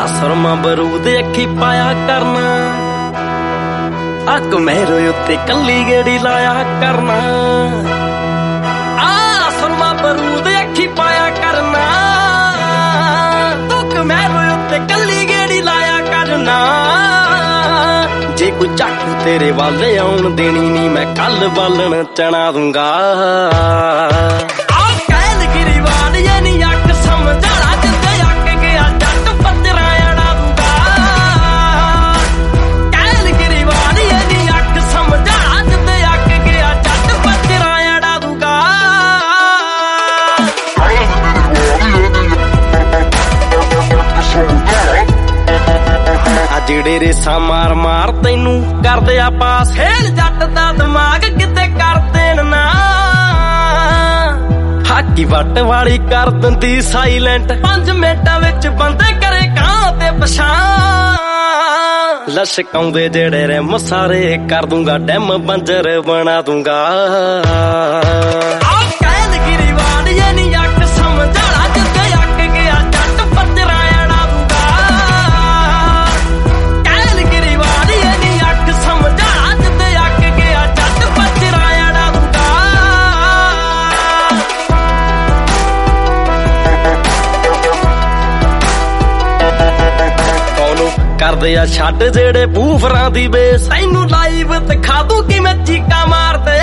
ਸੁਰਮਾ ਬਰੂਦ ਅੱਖੀ ਪਾਇਆ ਕਰਨਾ, ਅੱਗ ਮਹਿਰੋ ਉੱਤੇ ਕੱਲੀ ਗੇੜੀ ਲਾਇਆ ਕਰਨਾ। ਸੁਰਮਾ ਬਰੂਦ ਅੱਖੀ ਪਾਇਆ ਕਰਨਾ, ਅੱਗ ਮਹਿਰੋ ਉੱਤੇ ਕੱਲੀ ਗੇੜੀ ਲਾਇਆ ਕਰਨਾ। ਜੇ ਕੋਈ ਚਾਕੂ ਤੇਰੇ ਵੱਲ ਆਉਣ ਦੇਣੀ ਨੀ, ਮੈਂ ਕੱਲ ਬਾਲਣ ਚਣਾ ਦੂੰਗਾ। ਜਿਹੜੇ ਰੇਸਾਂ ਮਾਰ ਮਾਰ ਤੈਨੂੰ ਕਰਦੇ ਆ ਪਾਸ, ਹੇਲ ਜੱਟ ਦਾ ਦਿਮਾਗ ਕਿਤੇ ਕਰ ਦੇਣ ਨਾ। ਹਾਕੀ ਵੱਟ ਵਾਲੀ ਕਰ ਦਿੰਦੀ ਸਾਈਲੈਂਟ, 5 ਮਿੰਟਾਂ ਵਿੱਚ ਬੰਦੇ ਕਰੇ ਕਾਂ ਤੇ ਪਛਾਣ। ਲਸ਼ਕਾਉਂਦੇ ਜਿਹੜੇ ਰਿਮ ਸਾਰੇ ਕਰ ਦੂੰਗਾ, ਡੈਮ ਬੰਜਰ ਬਣਾ ਦੂੰਗਾ। ਕਰਦੇ ਆ ਛੱਡ ਜਿਹੜੇ ਬੂਫਰਾਂ ਦੀ ਬੇਸ, ਤੈਨੂੰ ਲਾਈਵ ਦਿਖਾ ਦੂ ਕਿਵੇਂ ਚੀਕਾਂ ਮਾਰਦੇ।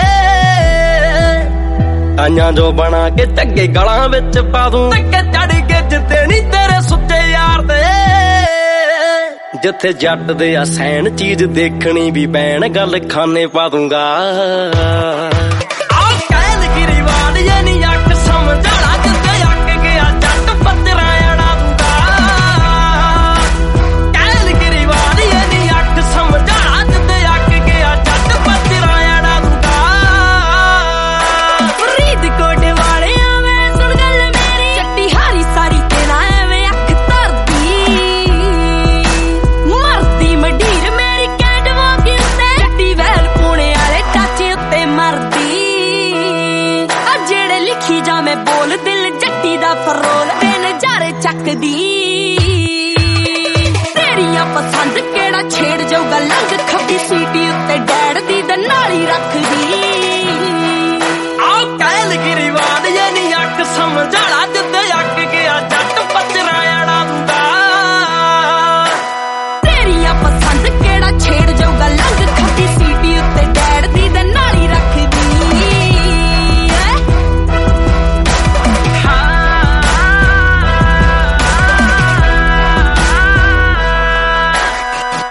ਆਈਆਂ ਜੋ ਬਣਾ ਕੇ ਚੱਗੇ ਗਲਾਂ ਵਿੱਚ ਪਾ ਦੂੰ, ਧੱਕੇ ਚੜ ਕੇ ਜਿੱਤੇ ਨੀ ਤੇਰੇ ਸੁੱਚੇ ਯਾਰ ਦੇ। ਜਿੱਥੇ ਜੱਟ ਦੇ ਆ ਸੈਣ ਚੀਜ਼ ਦੇਖਣੀ ਵੀ ਪੈਣ, ਗੱਲ ਖਾਨੇ ਪਾ ਦੂੰਗਾ। ਮੈਂ ਬੋਲ ਦਿਲ ਜੱਟੀ ਦਾ ਫਰੋਲ ਤੇ ਨਜ਼ਾਰੇ ਚੱਕਦੀ। ਤੇਰੀਆਂ ਪਸੰਦ ਕਿਹੜਾ ਛੇੜ ਜਾਊਗਾ, ਲੰਘ ਖੱਬੀ ਸੀਟੀ ਉੱਤੇ ਡੈਡ ਦੀ ਨਾਲੀ ਰੱਖਦੀ।